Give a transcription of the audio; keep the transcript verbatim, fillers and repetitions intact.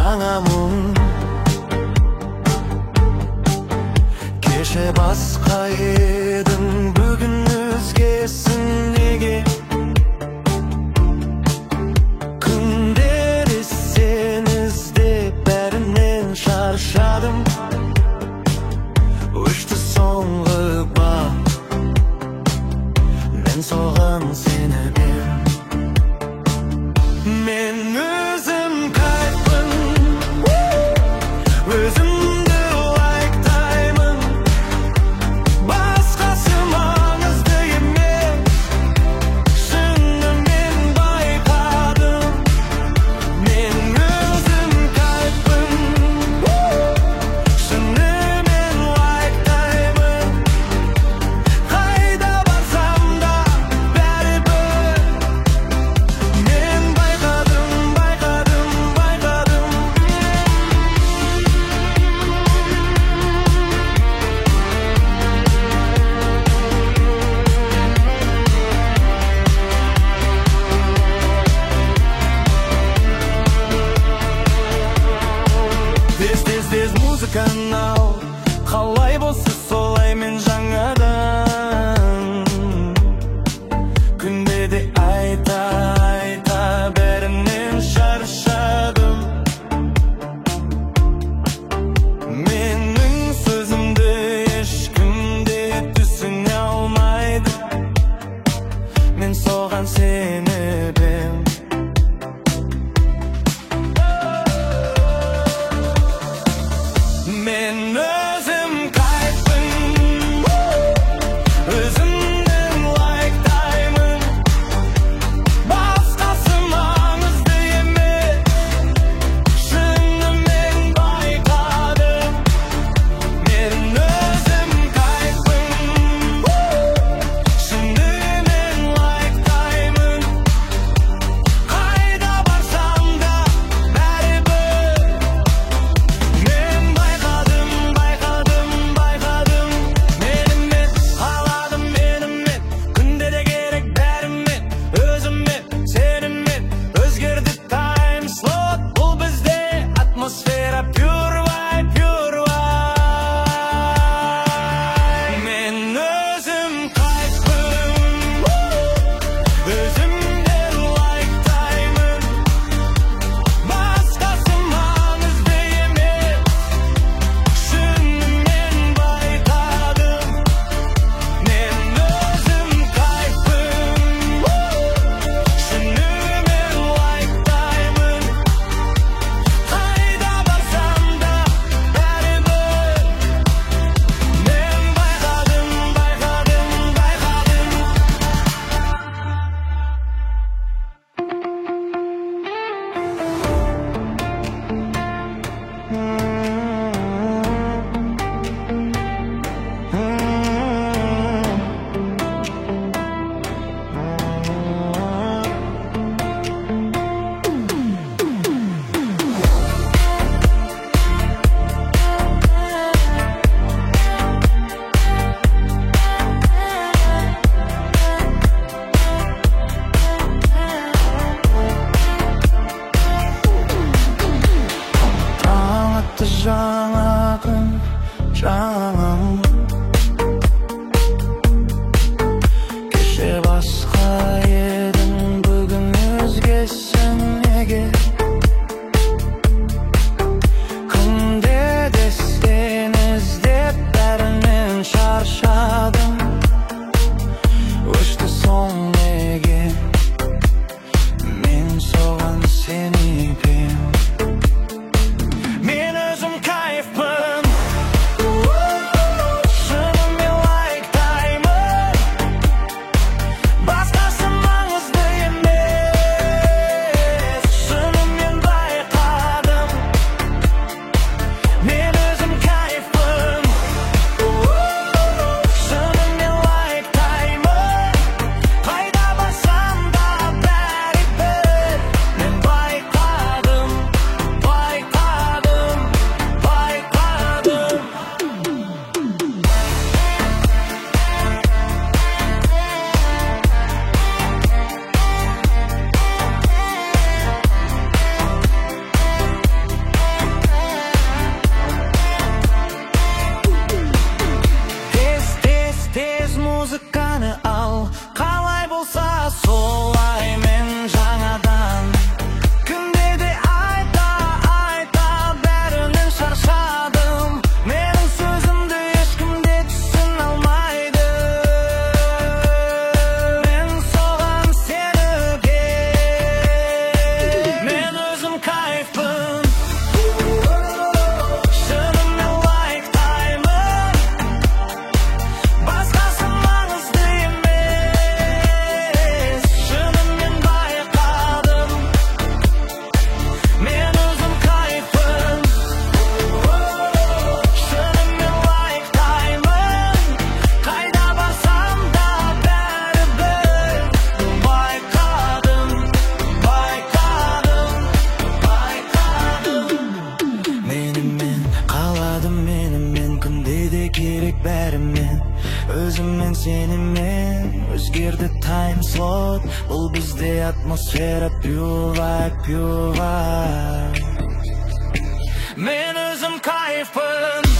жаңа мұң. Кеше басқа едің, бүгін өзгесің неге? Күндер сен іздеп бәрінен шаршадым. Өшті соңғы бақ, мен соған сеніп ем. Мен өзім кайфпын, өзімді лайктаймын. Басқасы маңызды емес, шынымен байқадым. Мен өзім кайфпын, шынымен лайктаймын. Қайда барсам да бәрібір. Мен байқадым, байқадым, байқадым. Тез тез тез музыканы ал, қалай болса солай мен жаңадан. Күнде де айта айта бәрінен шаршадым. Менің сөзімді ешкім де түсіне алмайды. Мен соған сеніп ем. Мен өзім кайфпын, өзімнен лайктаймын. Басқасы маңызды емес, шынымен байқадым. Мен өзім кайфпын, шынымен лайктаймын. Қайда барсам да бәрібір. Мен байқадым, байқадым, байқадым. Менімен қаладым, менімен күнде де керек бәрімен. Өзіммен, сенімен өзгерді тайм слот. Бұл бізде атмосфера pure vibe, pure vibe. Мен өзім кайфпын, өзімден лайктаймын. Басқасы маңызды емес, шынымен байқадым. Мен өзім кайфпын, шынымен лайктаймын. Қайда барсам да бәрібір. Мен байқадым, байқадым, байқадым. Таң атты жаңа күн, жаңа мұң. Кеше басқа едің, бүгін өзгесің неге? Күнде де сен іздеп бәрінен шаршадым. Өшті соң неге? Мен соған сеніп ем. Мен өзім кайфпын, шынымен лайктаймын. Басқасы маңызды емес, шынымен байқадым. Мен өзім кайфпын, шынымен лайктаймын. Қайда time slot. Бұл бізде атмосфера пювай, пювай. Мен өзім кайфпын.